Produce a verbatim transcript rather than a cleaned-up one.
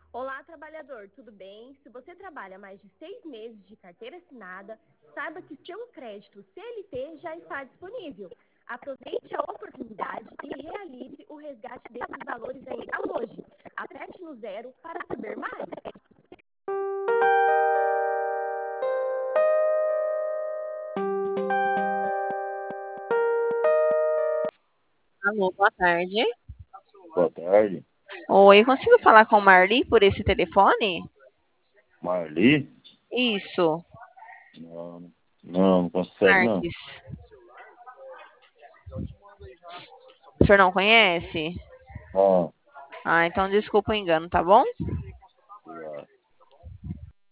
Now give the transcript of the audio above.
Olá, trabalhador, tudo bem? Se você trabalha mais de seis meses de carteira assinada, saiba que seu crédito C L T já está disponível. Aproveite a oportunidade e realize o resgate desses valores ainda hoje. Aperte no zero para saber mais. Alô, boa tarde. Boa tarde. Oi, consigo falar com Marli por esse telefone? Marli? Isso, Não, não, não consegue, não. Marques. O senhor não conhece? Ah, Ah, então desculpa o engano, tá bom?